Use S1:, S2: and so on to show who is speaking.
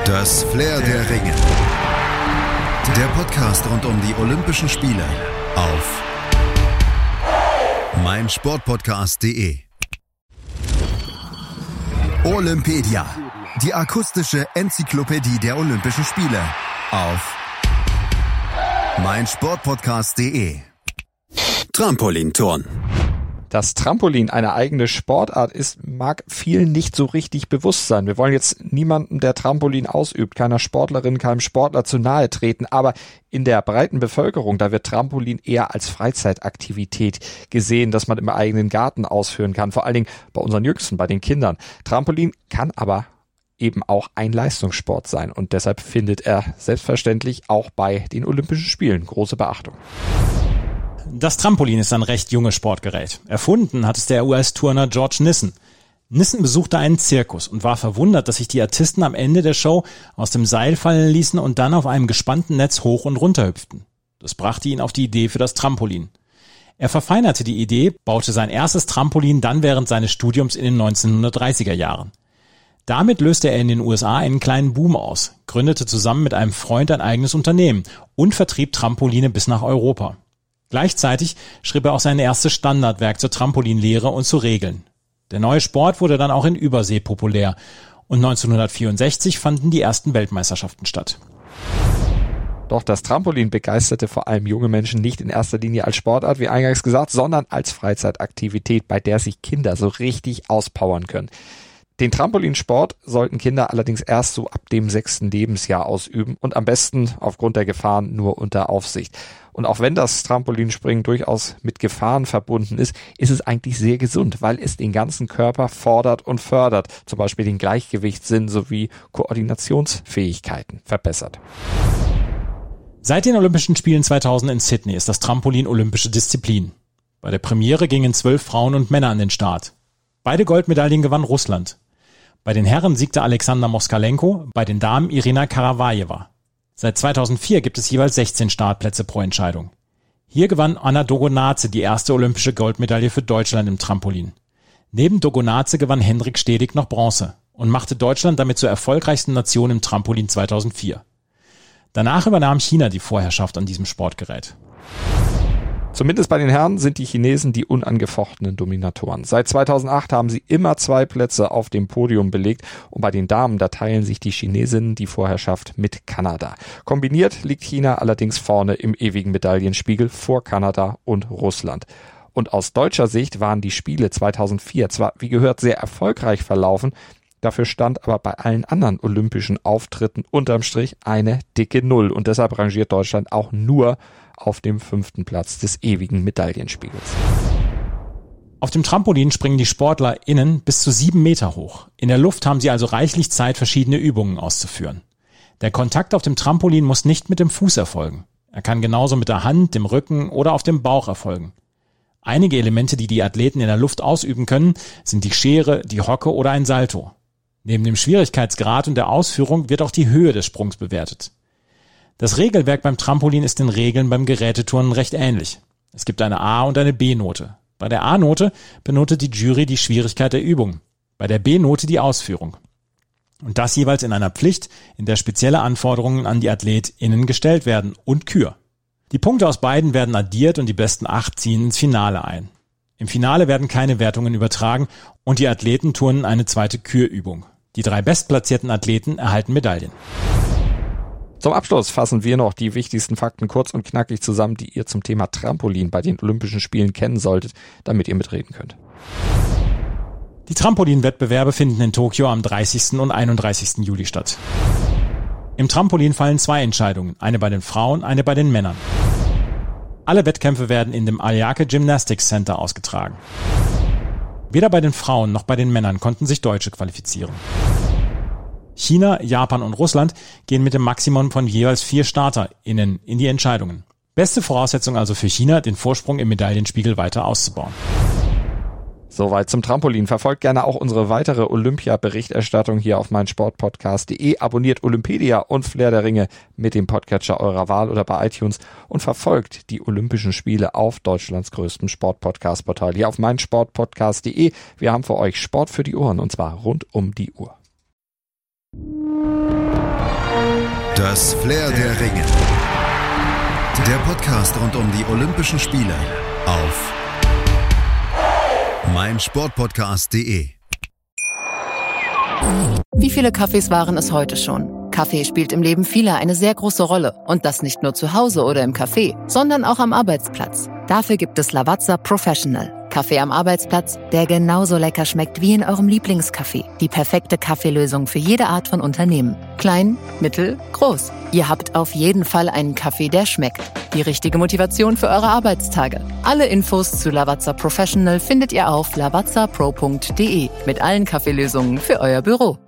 S1: Das Flair der Ringe. Der Podcast rund um die Olympischen Spiele auf meinsportpodcast.de. Olympedia, die akustische Enzyklopädie der Olympischen Spiele auf meinsportpodcast.de. Trampolinturnen.
S2: Dass Trampolin eine eigene Sportart ist, mag vielen nicht so richtig bewusst sein. Wir wollen jetzt niemandem, der Trampolin ausübt, keiner Sportlerin, keinem Sportler zu nahe treten. Aber in der breiten Bevölkerung, da wird Trampolin eher als Freizeitaktivität gesehen, dass man im eigenen Garten ausführen kann. Vor allen Dingen bei unseren Jüngsten, bei den Kindern. Trampolin kann aber eben auch ein Leistungssport sein. Und deshalb findet er selbstverständlich auch bei den Olympischen Spielen große Beachtung.
S3: Das Trampolin ist ein recht junges Sportgerät. Erfunden hat es der US-Turner George Nissen. Nissen besuchte einen Zirkus und war verwundert, dass sich die Artisten am Ende der Show aus dem Seil fallen ließen und dann auf einem gespannten Netz hoch und runter hüpften. Das brachte ihn auf die Idee für das Trampolin. Er verfeinerte die Idee, baute sein erstes Trampolin dann während seines Studiums in den 1930er Jahren. Damit löste er in den USA einen kleinen Boom aus, gründete zusammen mit einem Freund ein eigenes Unternehmen und vertrieb Trampoline bis nach Europa. Gleichzeitig schrieb er auch sein erstes Standardwerk zur Trampolinlehre und zu Regeln. Der neue Sport wurde dann auch in Übersee populär und 1964 fanden die ersten Weltmeisterschaften statt.
S2: Doch das Trampolin begeisterte vor allem junge Menschen nicht in erster Linie als Sportart, wie eingangs gesagt, sondern als Freizeitaktivität, bei der sich Kinder so richtig auspowern können. Den Trampolinsport sollten Kinder allerdings erst so ab dem 6. Lebensjahr ausüben und am besten aufgrund der Gefahren nur unter Aufsicht. Und auch wenn das Trampolinspringen durchaus mit Gefahren verbunden ist, ist es eigentlich sehr gesund, weil es den ganzen Körper fordert und fördert, zum Beispiel den Gleichgewichtssinn sowie Koordinationsfähigkeiten verbessert.
S3: Seit den Olympischen Spielen 2000 in Sydney ist das Trampolin olympische Disziplin. Bei der Premiere gingen 12 Frauen und Männer an den Start. Beide Goldmedaillen gewann Russland. Bei den Herren siegte Alexander Moskalenko, bei den Damen Irina Karawajeva. Seit 2004 gibt es jeweils 16 Startplätze pro Entscheidung. Hier gewann Anna Dogonace die erste olympische Goldmedaille für Deutschland im Trampolin. Neben Dogonace gewann Hendrik Stedig noch Bronze und machte Deutschland damit zur erfolgreichsten Nation im Trampolin 2004. Danach übernahm China die Vorherrschaft an diesem Sportgerät.
S2: Zumindest bei den Herren sind die Chinesen die unangefochtenen Dominatoren. Seit 2008 haben sie immer 2 Plätze auf dem Podium belegt und bei den Damen, da teilen sich die Chinesinnen die Vorherrschaft mit Kanada. Kombiniert liegt China allerdings vorne im ewigen Medaillenspiegel vor Kanada und Russland. Und aus deutscher Sicht waren die Spiele 2004 zwar, wie gehört, sehr erfolgreich verlaufen, dafür stand aber bei allen anderen olympischen Auftritten unterm Strich eine dicke Null und deshalb rangiert Deutschland auch nur auf dem 5. Platz des ewigen Medaillenspiegels.
S3: Auf dem Trampolin springen die SportlerInnen bis zu 7 Meter hoch. In der Luft haben sie also reichlich Zeit, verschiedene Übungen auszuführen. Der Kontakt auf dem Trampolin muss nicht mit dem Fuß erfolgen. Er kann genauso mit der Hand, dem Rücken oder auf dem Bauch erfolgen. Einige Elemente, die die Athleten in der Luft ausüben können, sind die Schere, die Hocke oder ein Salto. Neben dem Schwierigkeitsgrad und der Ausführung wird auch die Höhe des Sprungs bewertet. Das Regelwerk beim Trampolin ist den Regeln beim Geräteturnen recht ähnlich. Es gibt eine A- und eine B-Note. Bei der A-Note benotet die Jury die Schwierigkeit der Übung, bei der B-Note die Ausführung. Und das jeweils in einer Pflicht, in der spezielle Anforderungen an die AthletInnen gestellt werden und Kür. Die Punkte aus beiden werden addiert und die besten 8 ziehen ins Finale ein. Im Finale werden keine Wertungen übertragen und die Athleten turnen eine zweite Kürübung. Die 3 bestplatzierten Athleten erhalten Medaillen.
S2: Zum Abschluss fassen wir noch die wichtigsten Fakten kurz und knackig zusammen, die ihr zum Thema Trampolin bei den Olympischen Spielen kennen solltet, damit ihr mitreden könnt.
S3: Die Trampolinwettbewerbe finden in Tokio am 30. und 31. Juli statt. Im Trampolin fallen 2 Entscheidungen, eine bei den Frauen, eine bei den Männern. Alle Wettkämpfe werden in dem Ayake Gymnastics Center ausgetragen. Weder bei den Frauen noch bei den Männern konnten sich Deutsche qualifizieren. China, Japan und Russland gehen mit dem Maximum von jeweils 4 StarterInnen in die Entscheidungen. Beste Voraussetzung also für China, den Vorsprung im Medaillenspiegel weiter auszubauen.
S2: Soweit zum Trampolin. Verfolgt gerne auch unsere weitere Olympia-Berichterstattung hier auf meinsportpodcast.de. Abonniert Olympedia und Flair der Ringe mit dem Podcatcher eurer Wahl oder bei iTunes und verfolgt die Olympischen Spiele auf Deutschlands größtem Sportpodcast-Portal hier auf meinsportpodcast.de. Wir haben für euch Sport für die Ohren und zwar rund um die Uhr.
S1: Das Flair der Ringe. Der Podcast rund um die Olympischen Spiele auf meinsportpodcast.de.
S4: Wie viele Kaffees waren es heute schon? Kaffee spielt im Leben vieler eine sehr große Rolle. Und das nicht nur zu Hause oder im Café, sondern auch am Arbeitsplatz. Dafür gibt es Lavazza Professional. Kaffee am Arbeitsplatz, der genauso lecker schmeckt wie in eurem Lieblingscafé. Die perfekte Kaffeelösung für jede Art von Unternehmen. Klein, mittel, groß. Ihr habt auf jeden Fall einen Kaffee, der schmeckt. Die richtige Motivation für eure Arbeitstage. Alle Infos zu Lavazza Professional findet ihr auf lavazzapro.de mit allen Kaffeelösungen für euer Büro.